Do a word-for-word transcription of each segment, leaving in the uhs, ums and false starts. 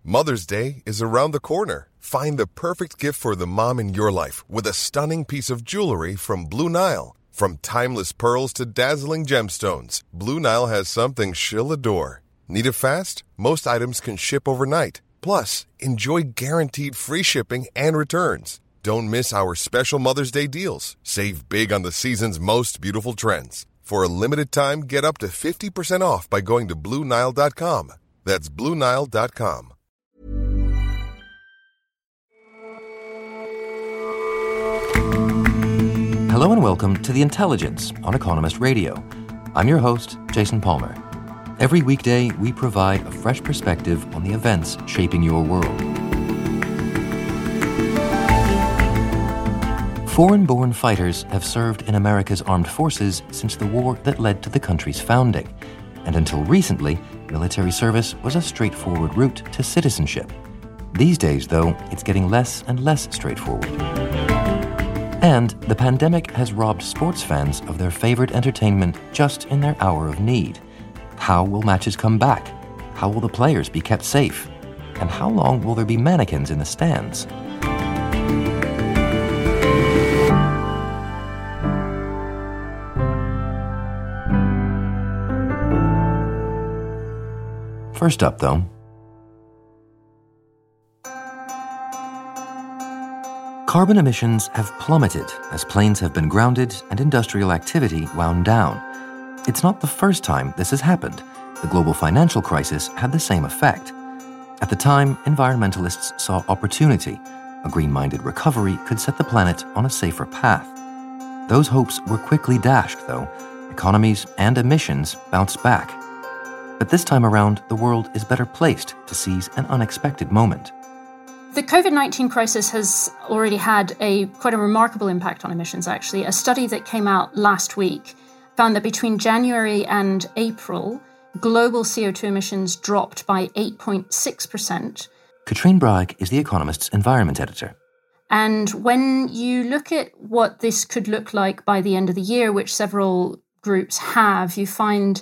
Mother's Day is around the corner. Find the perfect gift for the mom in your life with a stunning piece of jewelry from Blue Nile. From timeless pearls to dazzling gemstones, Blue Nile has something she'll adore. Need it fast? Most items can ship overnight. Plus, enjoy guaranteed free shipping and returns. Don't miss our special Mother's Day deals. Save big on the season's most beautiful trends. For a limited time, get up to fifty percent off by going to Blue Nile dot com. That's Blue Nile dot com. Hello and welcome to The Intelligence on Economist Radio. I'm your host, Jason Palmer. Every weekday, we provide a fresh perspective on the events shaping your world. Foreign-born fighters have served in America's armed forces since the war that led to the country's founding. And until recently, military service was a straightforward route to citizenship. These days, though, it's getting less and less straightforward. And the pandemic has robbed sports fans of their favorite entertainment just in their hour of need. How will matches come back? How will the players be kept safe? And how long will there be mannequins in the stands? First up, though, carbon emissions have plummeted as planes have been grounded and industrial activity wound down. It's not the first time this has happened. The global financial crisis had the same effect. At the time, environmentalists saw opportunity. A green-minded recovery could set the planet on a safer path. Those hopes were quickly dashed, though. Economies and emissions bounced back. But this time around, the world is better placed to seize an unexpected moment. The covid nineteen crisis has already had a quite a remarkable impact on emissions, actually. A study that came out last week found that between January and April, global C O two emissions dropped by eight point six percent. Katrine Bragg is The Economist's environment editor. And when you look at what this could look like by the end of the year, which several groups have, you find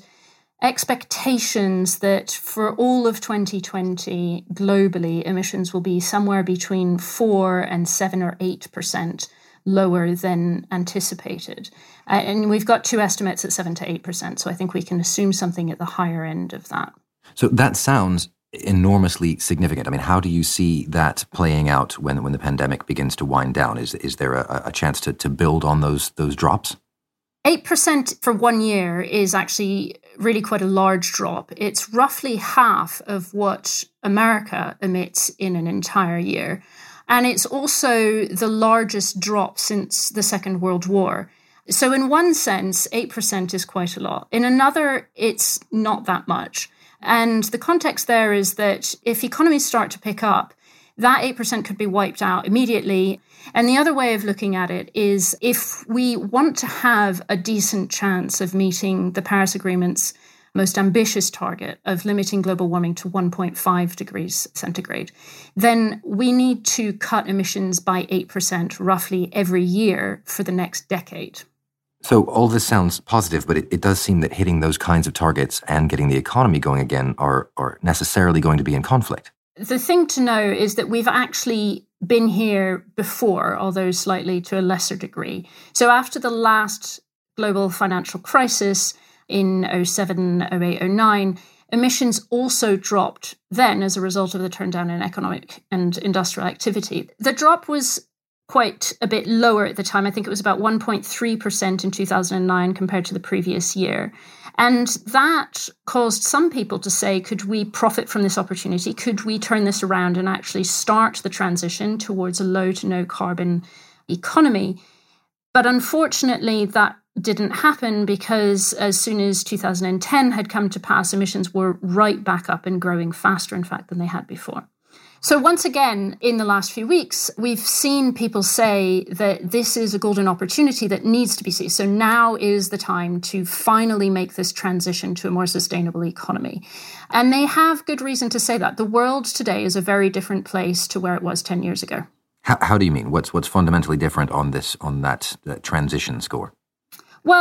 expectations that for all of twenty twenty, globally, emissions will be somewhere between four and seven or eight percent lower than anticipated. Uh, and we've got two estimates at seven to eight percent, so I think we can assume something at the higher end of that. So that sounds enormously significant. I mean, how do you see that playing out when, when the pandemic begins to wind down? Is is there a, a chance to, to build on those those drops? eight percent for one year is actually really quite a large drop. It's roughly half of what America emits in an entire year. And it's also the largest drop since the Second World War. So in one sense, eight percent is quite a lot. In another, it's not that much. And the context there is that if economies start to pick up, that eight percent could be wiped out immediately. And the other way of looking at it is if we want to have a decent chance of meeting the Paris Agreement's most ambitious target of limiting global warming to one point five degrees centigrade, then we need to cut emissions by eight percent roughly every year for the next decade. So all this sounds positive, but it, it does seem that hitting those kinds of targets and getting the economy going again are, are necessarily going to be in conflict. The thing to know is that we've actually been here before, although slightly to a lesser degree. So after the last global financial crisis in oh seven, oh eight, oh nine, emissions also dropped then as a result of the turndown in economic and industrial activity. The drop was quite a bit lower at the time. I think it was about one point three percent in two thousand nine compared to the previous year. And that caused some people to say, could we profit from this opportunity? Could we turn this around and actually start the transition towards a low to no carbon economy? But unfortunately, that didn't happen because as soon as two thousand ten had come to pass, emissions were right back up and growing faster, in fact, than they had before. So once again, in the last few weeks, we've seen people say that this is a golden opportunity that needs to be seized. So now is the time to finally make this transition to a more sustainable economy. And they have good reason to say that. The world today is a very different place to where it was ten years ago. How, how do you mean? What's what's fundamentally different on this on that, that transition score? Well,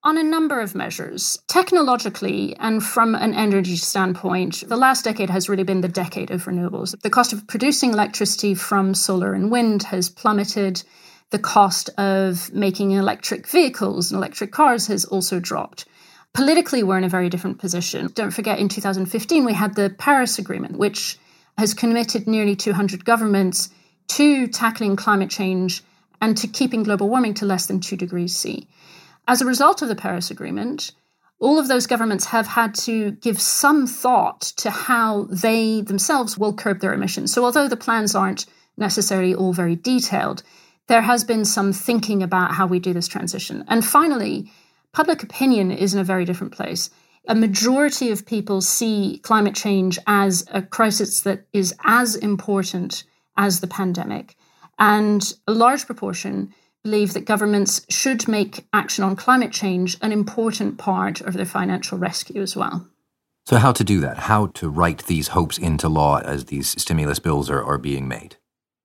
On a number of measures. Technologically and from an energy standpoint, the last decade has really been the decade of renewables. The cost of producing electricity from solar and wind has plummeted. The cost of making electric vehicles and electric cars has also dropped. Politically, we're in a very different position. Don't forget, in two thousand fifteen, we had the Paris Agreement, which has committed nearly two hundred governments to tackling climate change and to keeping global warming to less than two degrees C. As a result of the Paris Agreement, all of those governments have had to give some thought to how they themselves will curb their emissions. So although the plans aren't necessarily all very detailed, there has been some thinking about how we do this transition. And finally, public opinion is in a very different place. A majority of people see climate change as a crisis that is as important as the pandemic. And a large proportion believe that governments should make action on climate change an important part of their financial rescue as well. So how to do that? How to write these hopes into law as these stimulus bills are, are being made?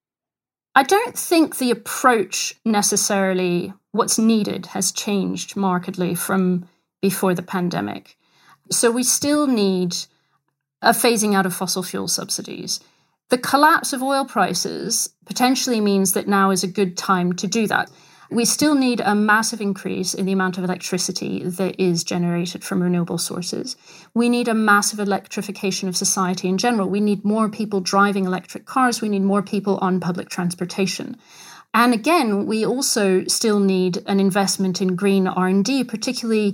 I don't think the approach necessarily, what's needed, has changed markedly from before the pandemic. So we still need a phasing out of fossil fuel subsidies. The collapse of oil prices potentially means that now is a good time to do that. We still need a massive increase in the amount of electricity that is generated from renewable sources. We need a massive electrification of society in general. We need more people driving electric cars. We need more people on public transportation. And again, we also still need an investment in green R and D, particularly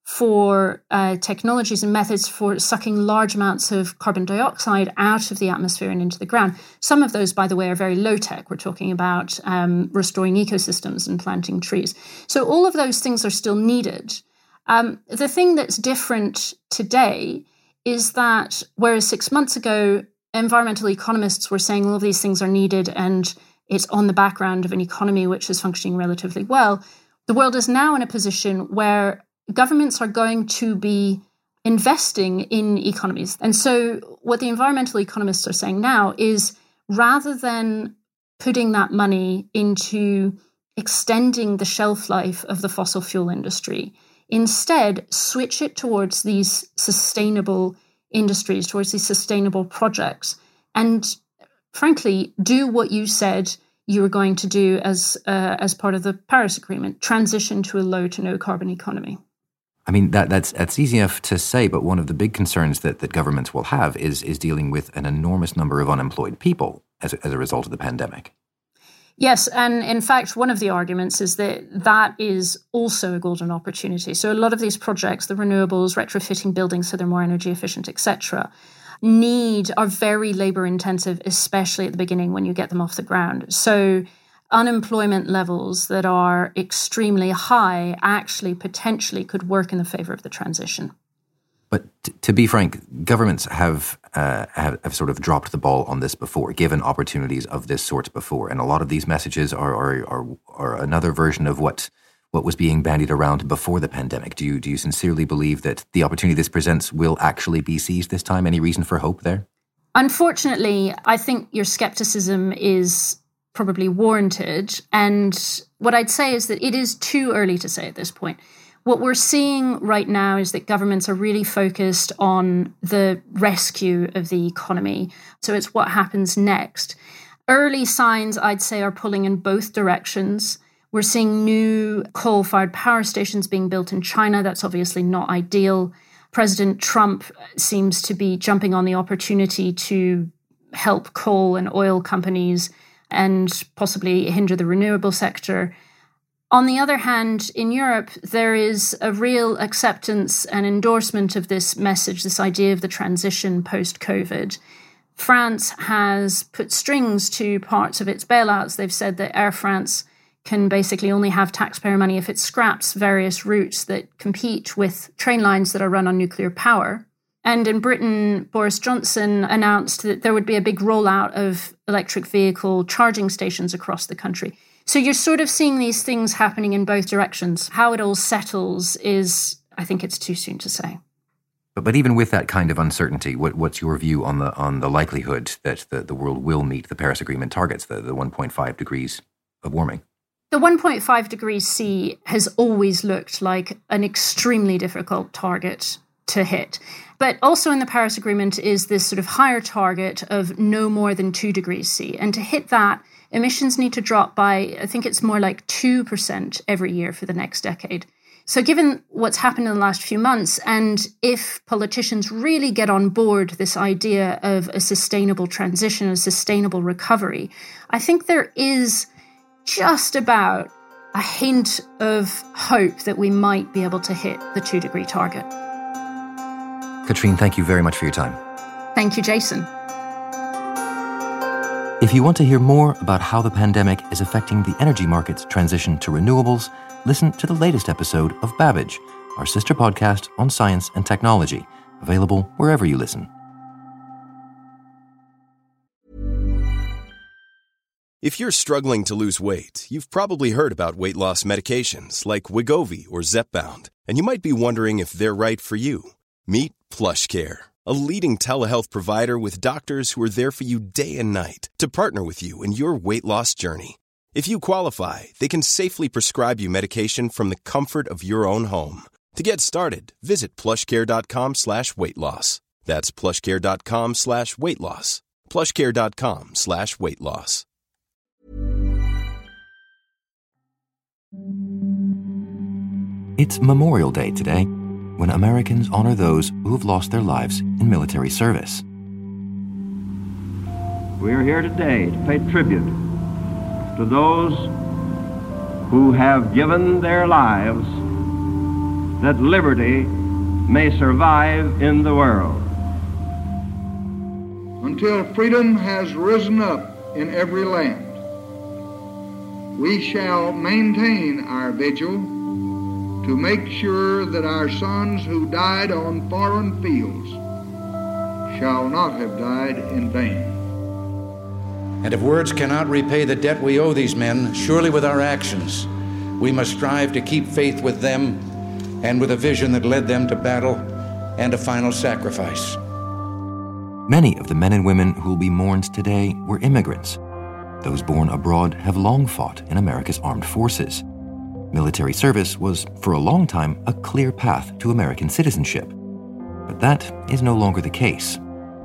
for uh, technologies and methods for sucking large amounts of carbon dioxide out of the atmosphere and into the ground. Some of those, by the way, are very low-tech. We're talking about um, restoring ecosystems and planting trees. So all of those things are still needed. Um, the thing that's different today is that whereas six months ago, environmental economists were saying all of these things are needed and it's on the background of an economy which is functioning relatively well, the world is now in a position where governments are going to be investing in economies. And so what the environmental economists are saying now is rather than putting that money into extending the shelf life of the fossil fuel industry, instead switch it towards these sustainable industries, towards these sustainable projects, and frankly, do what you said you were going to do as uh, as part of the Paris Agreement, transition to a low to no carbon economy. I mean, that, that's that's easy enough to say, but one of the big concerns that, that governments will have is is dealing with an enormous number of unemployed people as a, as a result of the pandemic. Yes, and in fact, one of the arguments is that that is also a golden opportunity. So a lot of these projects, the renewables, retrofitting buildings so they're more energy efficient, et cetera, need are very labor intensive, especially at the beginning when you get them off the ground. So unemployment levels that are extremely high actually potentially could work in the favor of the transition. But t- to be frank, governments have, uh, have have sort of dropped the ball on this before, given opportunities of this sort before, and a lot of these messages are are are, are another version of what what was being bandied around before the pandemic. Do you do you sincerely believe that the opportunity this presents will actually be seized this time? Any reason for hope there? Unfortunately, I think your skepticism is probably warranted. And what I'd say is that it is too early to say at this point. What we're seeing right now is that governments are really focused on the rescue of the economy. So it's what happens next. Early signs, I'd say, are pulling in both directions. We're seeing new coal-fired power stations being built in China. That's obviously not ideal. President Trump seems to be jumping on the opportunity to help coal and oil companies and possibly hinder the renewable sector. On the other hand, in Europe, there is a real acceptance and endorsement of this message, this idea of the transition post-COVID. France has put strings to parts of its bailouts. They've said that Air France can basically only have taxpayer money if it scraps various routes that compete with train lines that are run on nuclear power. And in Britain, Boris Johnson announced that there would be a big rollout of electric vehicle charging stations across the country. So you're sort of seeing these things happening in both directions. How it all settles is, I think it's too soon to say. But, but even with that kind of uncertainty, what, what's your view on the on the likelihood that the, the world will meet the Paris Agreement targets, the, the one point five degrees of warming? The one point five degrees C has always looked like an extremely difficult target to hit. But also in the Paris Agreement is this sort of higher target of no more than two degrees C. And to hit that, emissions need to drop by, I think it's more like two percent every year for the next decade. So given what's happened in the last few months, and if politicians really get on board this idea of a sustainable transition, a sustainable recovery, I think there is just about a hint of hope that we might be able to hit the two-degree target. Katrine, thank you very much for your time. Thank you, Jason. If you want to hear more about how the pandemic is affecting the energy market's transition to renewables, listen to the latest episode of Babbage, our sister podcast on science and technology, available wherever you listen. If you're struggling to lose weight, you've probably heard about weight loss medications like Wegovy or Zepbound, and you might be wondering if they're right for you. Meet PlushCare, a leading telehealth provider with doctors who are there for you day and night to partner with you in your weight loss journey. If you qualify, they can safely prescribe you medication from the comfort of your own home. To get started, visit plushcare.com slash weight loss. That's plushcare.com slash weight loss. plushcare.com slash weight loss. It's Memorial Day today, when Americans honor those who have lost their lives in military service. We are here today to pay tribute to those who have given their lives that liberty may survive in the world. Until freedom has risen up in every land, we shall maintain our vigil to make sure that our sons who died on foreign fields shall not have died in vain. And if words cannot repay the debt we owe these men, surely with our actions, we must strive to keep faith with them and with a vision that led them to battle and a final sacrifice. Many of the men and women who will be mourned today were immigrants. Those born abroad have long fought in America's armed forces. Military service was, for a long time, a clear path to American citizenship. But that is no longer the case.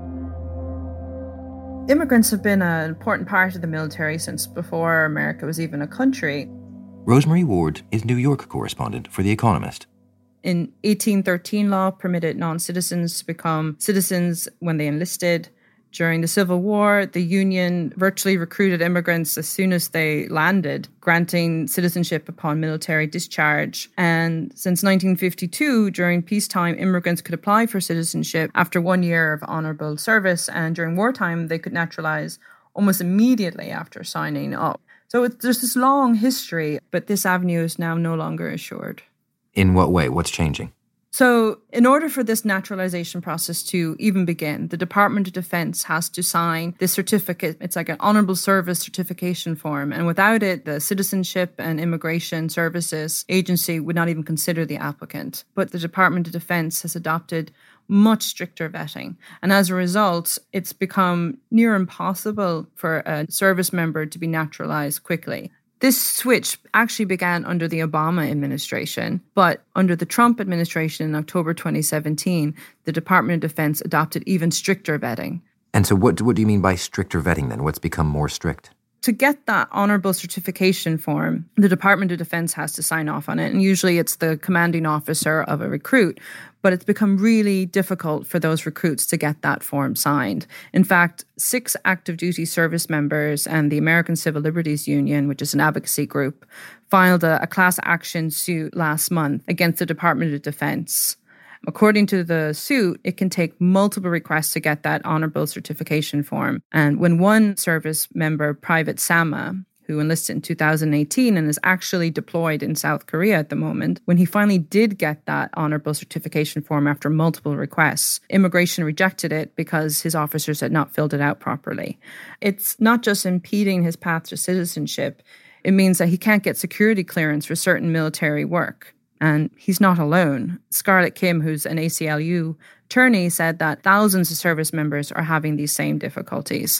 Immigrants have been an important part of the military since before America was even a country. Rosemary Ward is New York correspondent for The Economist. In eighteen thirteen, law permitted non-citizens to become citizens when they enlisted. During the Civil War, the Union virtually recruited immigrants as soon as they landed, granting citizenship upon military discharge. And since nineteen fifty-two, during peacetime, immigrants could apply for citizenship after one year of honorable service. And during wartime, they could naturalize almost immediately after signing up. So it's, there's this long history, but this avenue is now no longer assured. In what way? What's changing? So in order for this naturalization process to even begin, the Department of Defense has to sign this certificate. It's like an honorable service certification form. And without it, the Citizenship and Immigration Services Agency would not even consider the applicant. But the Department of Defense has adopted much stricter vetting. And as a result, it's become near impossible for a service member to be naturalized quickly. This switch actually began under the Obama administration, but under the Trump administration in October twenty seventeen, the Department of Defense adopted even stricter vetting. And so what, what do you mean by stricter vetting then? What's become more strict? To get that honorable certification form, the Department of Defense has to sign off on it. And usually it's the commanding officer of a recruit. But it's become really difficult for those recruits to get that form signed. In fact, six active duty service members and the American Civil Liberties Union, which is an advocacy group, filed a, a class action suit last month against the Department of Defense. According to the suit, it can take multiple requests to get that honorable certification form. And when one service member, Private Sama, who enlisted in two thousand eighteen and is actually deployed in South Korea at the moment, when he finally did get that honorable certification form after multiple requests, immigration rejected it because his officers had not filled it out properly. It's not just impeding his path to citizenship. It means that he can't get security clearance for certain military work. And he's not alone. Scarlett Kim, who's an A C L U attorney, said that thousands of service members are having these same difficulties.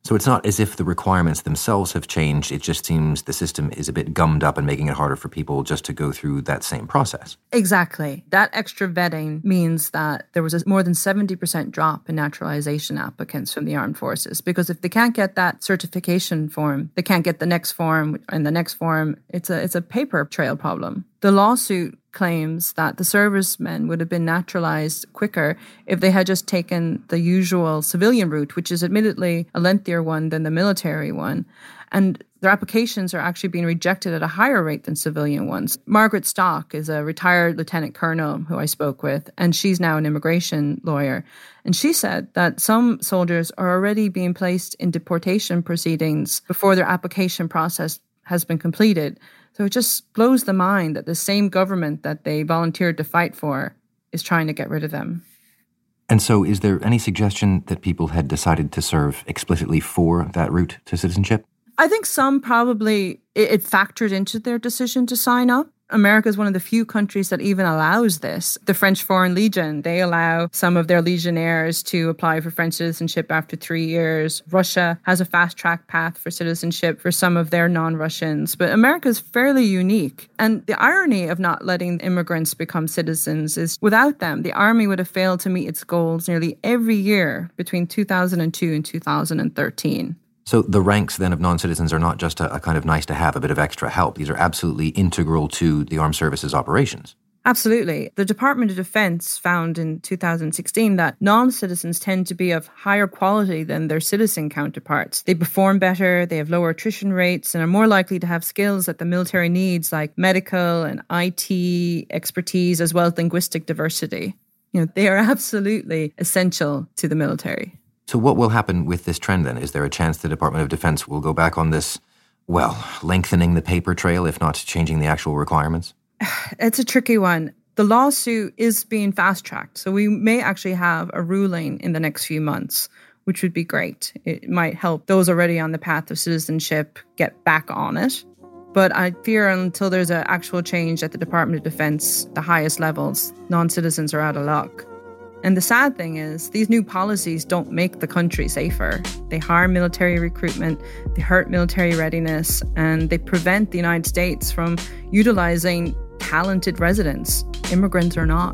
So it's not as if the requirements themselves have changed. It just seems the system is a bit gummed up and making it harder for people just to go through that same process. Exactly. That extra vetting means that there was a more than seventy percent drop in naturalization applicants from the armed forces, because if they can't get that certification form, they can't get the next form and the next form. It's a, it's a paper trail problem. The lawsuit claims that the servicemen would have been naturalized quicker if they had just taken the usual civilian route, which is admittedly a lengthier one than the military one. And their applications are actually being rejected at a higher rate than civilian ones. Margaret Stock is a retired lieutenant colonel who I spoke with, and she's now an immigration lawyer. And she said that some soldiers are already being placed in deportation proceedings before their application process has been completed. So it just blows the mind that the same government that they volunteered to fight for is trying to get rid of them. And so is there any suggestion that people had decided to serve explicitly for that route to citizenship? I think some probably, it, it factored into their decision to sign up. America is one of the few countries that even allows this. The French Foreign Legion, they allow some of their legionnaires to apply for French citizenship after three years. Russia has a fast-track path for citizenship for some of their non-Russians. But America is fairly unique. And the irony of not letting immigrants become citizens is without them, the army would have failed to meet its goals nearly every year between two thousand two and two thousand thirteen. So the ranks then of non-citizens are not just a, a kind of nice to have, a bit of extra help. These are absolutely integral to the armed services operations. Absolutely. The Department of Defense found in two thousand sixteen that non-citizens tend to be of higher quality than their citizen counterparts. They perform better, they have lower attrition rates, and are more likely to have skills that the military needs, like medical and I T expertise, as well as linguistic diversity. You know, they are absolutely essential to the military. So what will happen with this trend then? Is there a chance the Department of Defense will go back on this, well, lengthening the paper trail, if not changing the actual requirements? It's a tricky one. The lawsuit is being fast-tracked, so we may actually have a ruling in the next few months, which would be great. It might help those already on the path of citizenship get back on it. But I fear until there's an actual change at the Department of Defense, the highest levels, non-citizens are out of luck. And the sad thing is, these new policies don't make the country safer. They harm military recruitment, they hurt military readiness, and they prevent the United States from utilizing talented residents, immigrants or not.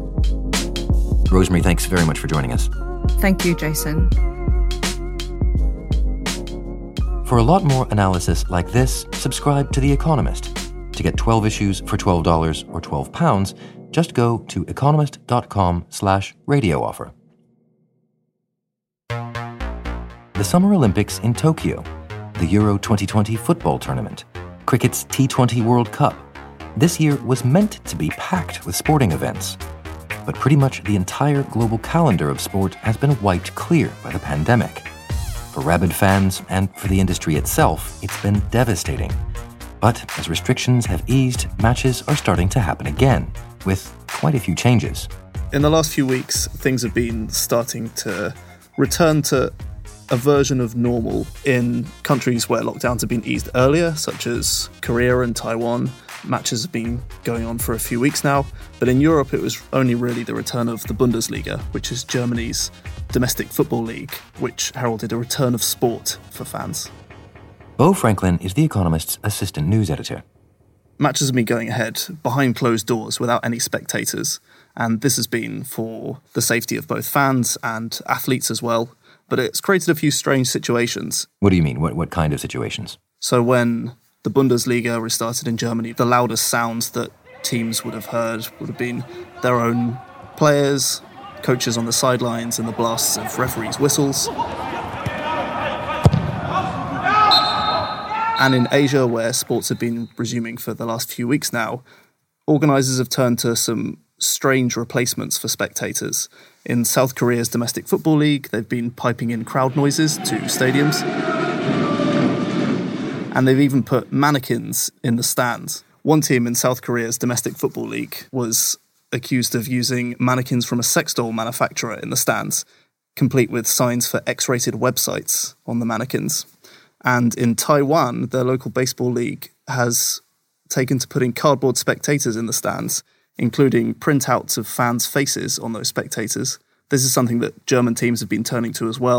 Rosemary, thanks very much for joining us. Thank you, Jason. For a lot more analysis like this, subscribe to The Economist. To get twelve issues for twelve dollars or twelve pounds, just go to economist.com slash radio offer. The Summer Olympics in Tokyo, the Euro twenty twenty football tournament, cricket's T twenty World Cup. This year was meant to be packed with sporting events. But pretty much the entire global calendar of sport has been wiped clear by the pandemic. For rabid fans and for the industry itself, it's been devastating. But as restrictions have eased, matches are starting to happen again, with quite a few changes. In the last few weeks, things have been starting to return to a version of normal in countries where lockdowns have been eased earlier, such as Korea and Taiwan. Matches have been going on for a few weeks now, but in Europe it was only really the return of the Bundesliga, which is Germany's domestic football league, which heralded a return of sport for fans. Beau Franklin is The Economist's assistant news editor. Matches have been going ahead behind closed doors without any spectators, and this has been for the safety of both fans and athletes as well, but it's created a few strange situations. What do you mean? What what kind of situations? So when the Bundesliga restarted in Germany, the loudest sounds that teams would have heard would have been their own players, coaches on the sidelines, and the blasts of referees' whistles. And in Asia, where sports have been resuming for the last few weeks now, organisers have turned to some strange replacements for spectators. In South Korea's domestic football league, they've been piping in crowd noises to stadiums. And they've even put mannequins in the stands. One team in South Korea's domestic football league was accused of using mannequins from a sex doll manufacturer in the stands, complete with signs for X-rated websites on the mannequins. And in Taiwan, their local baseball league has taken to putting cardboard spectators in the stands, including printouts of fans' faces on those spectators. This is something that German teams have been turning to as well.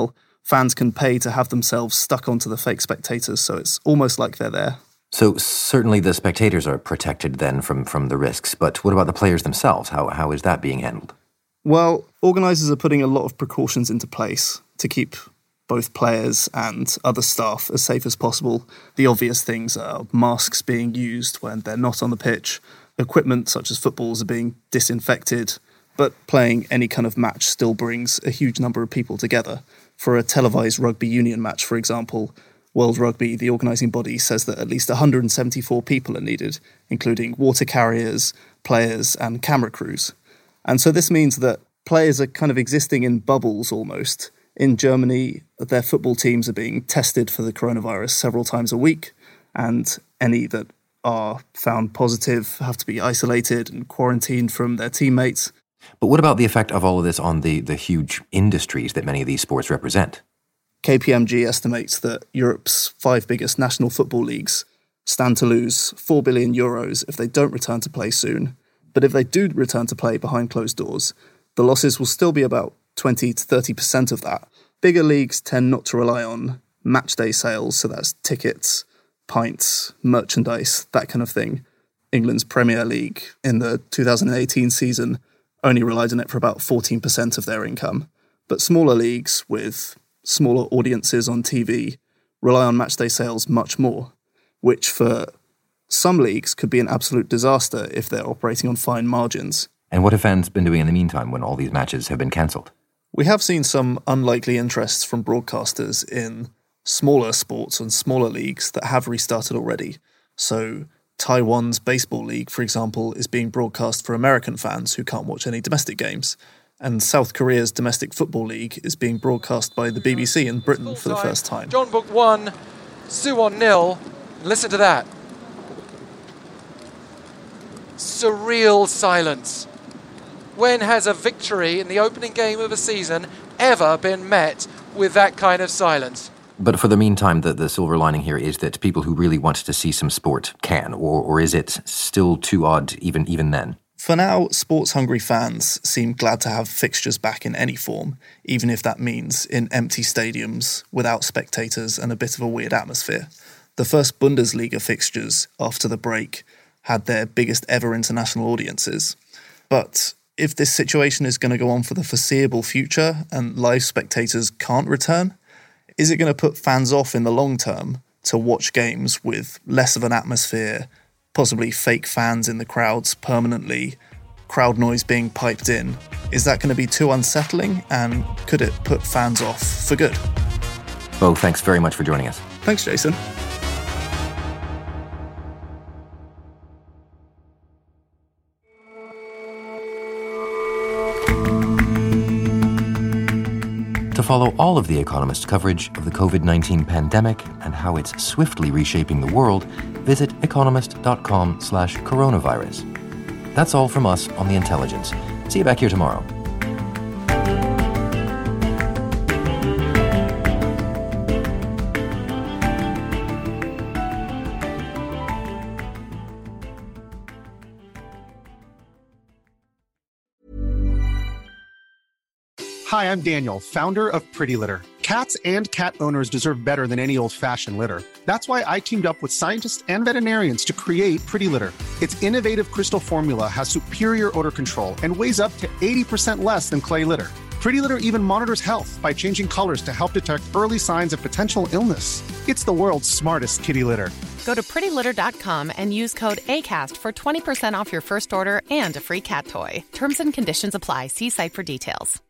fans can pay to have themselves stuck onto the fake spectators, so it's almost like they're there. So certainly the spectators are protected then from, from the risks, but what about the players themselves? How How is that being handled? Well, organisers are putting a lot of precautions into place to keep both players and other staff as safe as possible. The obvious things are masks being used when they're not on the pitch, equipment such as footballs are being disinfected, but playing any kind of match still brings a huge number of people together. For a televised rugby union match, for example, World Rugby, the organising body, says that at least one hundred seventy-four people are needed, including water carriers, players and camera crews. And so this means that players are kind of existing in bubbles almost. In Germany, their football teams are being tested for the coronavirus several times a week, and any that are found positive have to be isolated and quarantined from their teammates. But what about the effect of all of this on the, the huge industries that many of these sports represent? K P M G estimates that Europe's five biggest national football leagues stand to lose four billion euros if they don't return to play soon. But if they do return to play behind closed doors, the losses will still be about twenty to thirty percent of that. Bigger leagues tend not to rely on match day sales, so that's tickets, pints, merchandise, that kind of thing. England's Premier League in the two thousand eighteen season only relied on it for about fourteen percent of their income. But smaller leagues with smaller audiences on T V rely on match day sales much more, which for some leagues could be an absolute disaster if they're operating on fine margins. And what have fans been doing in the meantime when all these matches have been cancelled? We have seen some unlikely interests from broadcasters in smaller sports and smaller leagues that have restarted already. So Taiwan's baseball league, for example, is being broadcast for American fans who can't watch any domestic games. And South Korea's domestic football league is being broadcast by the B B C in Britain for the first time. Jeonbuk one, Suwon nil. Listen to that. Surreal silence. When has a victory in the opening game of a season ever been met with that kind of silence? But for the meantime, the, the silver lining here is that people who really want to see some sport can, or, or is it still too odd even, even then? For now, sports-hungry fans seem glad to have fixtures back in any form, even if that means in empty stadiums, without spectators and a bit of a weird atmosphere. The first Bundesliga fixtures after the break had their biggest ever international audiences. But if this situation is going to go on for the foreseeable future and live spectators can't return, is it going to put fans off in the long term to watch games with less of an atmosphere, possibly fake fans in the crowds permanently, crowd noise being piped in? Is that going to be too unsettling, and could it put fans off for good? Bo, thanks very much for joining us. Thanks, Jason. To follow all of The Economist's coverage of the covid nineteen pandemic and how it's swiftly reshaping the world, visit economist.com slash coronavirus. That's all from us on The Intelligence. See you back here tomorrow. Hi, I'm Daniel, founder of Pretty Litter. Cats and cat owners deserve better than any old-fashioned litter. That's why I teamed up with scientists and veterinarians to create Pretty Litter. Its innovative crystal formula has superior odor control and weighs up to eighty percent less than clay litter. Pretty Litter even monitors health by changing colors to help detect early signs of potential illness. It's the world's smartest kitty litter. Go to pretty litter dot com and use code ACAST for twenty percent off your first order and a free cat toy. Terms and conditions apply. See site for details.